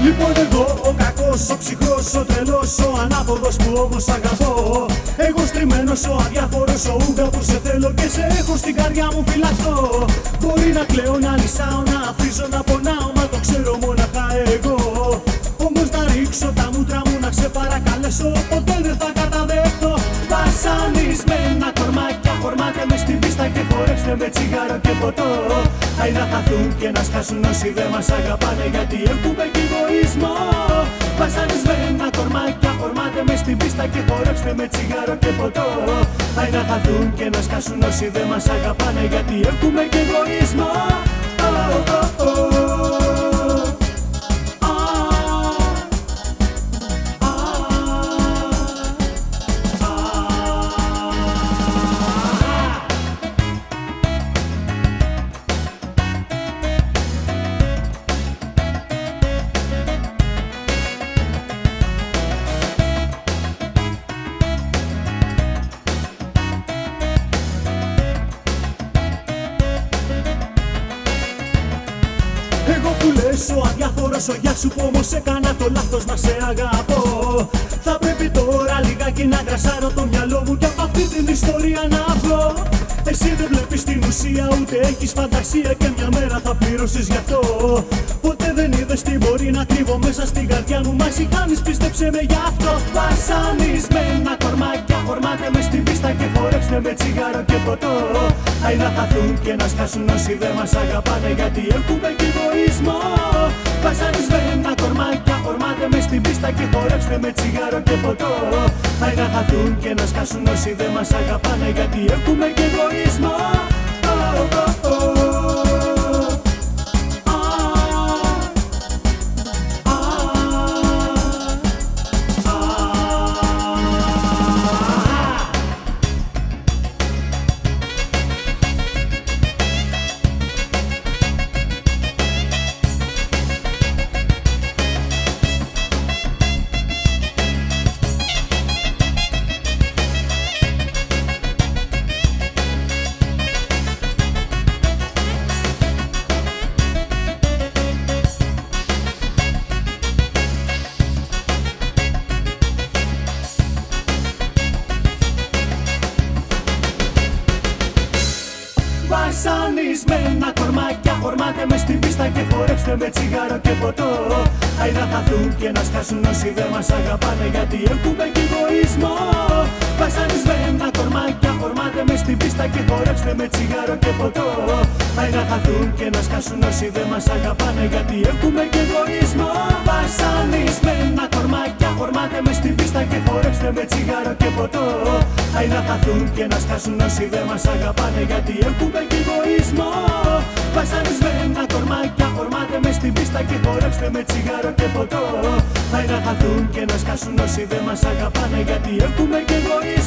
Λοιπόν εγώ ο κακός, ο ψυχρός, ο τρελός, ο ανάποδος που όμως αγαπώ. Εγώ στριμμένος, ο αδιάφορος, ο ούγκα που σε θέλω και σε έχω στην καρδιά μου φυλαχτώ. Μπορεί να κλαίω, να λυσάω, να αφήσω, να πονάω, μα το ξέρω μόναχα εγώ. Όμως να ρίξω τα μούτρα μου, να σε παρακαλέσω, ποτέ δεν θα καταδέχτω. Βασανισμένα κορμάκια, χορμάτε μες στην πίστα και χορέψτε με τσιγάρο και ποτό. Αϊ να χαθούν και να σκάσουν όσοι δεν μας αγαπάνε, γιατί έχουμε κι εγωισμό. Βασανισμένα κορμάκια, χορμάτε μες στην πίστα και χορέψτε με τσιγάρο και ποτό. Αϊ να χαθούν και να σκάσουν όσοι δεν μας αγαπάνε, γιατί έχουμε κι εγωισμό. Εγώ που λες ο αδιάφορος, ο γεια σου που όμως έκανα το λάθος να σε αγαπώ. Θα πρέπει τώρα λιγάκι να γρασάρω το μυαλό μου και από αυτή την ιστορία να βγω. Εσύ δεν βλέπεις την ουσία, ούτε έχεις φαντασία και μια μέρα θα πληρώσεις γι' αυτό. Ποτέ δεν είδες τι μπορεί να κρύβω μέσα στην καρδιά μου, μα εσύ κάνεις, πίστεψε με γι' αυτό. Βασανισμένα κορμάκια, χορμάτε μες στην πίστα και χορέψτε με τσιγάρο και ποτό. Αϊ να χαθούν και να σκάσουν όσοι δεν μας αγαπάνε, γιατί έχουμε κι εγωισμό. Βασανισμένα κορμάκια, χορμάτε μες στην πίστα και χορέψτε με τσιγάρο και ποτό. Αϊ να χαθούν και να σκάσουν όσοι δεν μας αγαπάνε, γιατί έχουμε κι εγωισμό. Βασανισμένα κορμάκια, χορμάτε μες στην πίστα και χορέψτε με τσιγάρο και ποτό. Αϊ να χαθούν και να σκάσουν όσοι δεν μας αγαπάνε, γιατί έχουμε κι εγωισμό. Βασανισμένα κορμάκια, χορμάτε μες στην πίστα και χορέψτε με τσιγάρο και ποτό. Αϊ να χαθούν και να σκάσουν όσοι δεν μας αγαπάνε, γιατί έχουμε κι εγωισμό. Βασανισμένα κορμάκια, χορμάτε μες στην πίστα και χορέψτε με τσιγάρο και ποτό. Αϊ να χαθούν και να σκάσουν όσοι δεν μας αγαπάνε, γιατί έχουμε κι εγωισμό. Βασανισμένα κορμάκια, χορμάτε μες στην πίστα και χορέψτε με τσιγάρο και ποτό. Αϊ να χαθούν και να σκάσουν όσοι δεν μας αγαπάνε, γιατί έχουμε κι εγωισμό.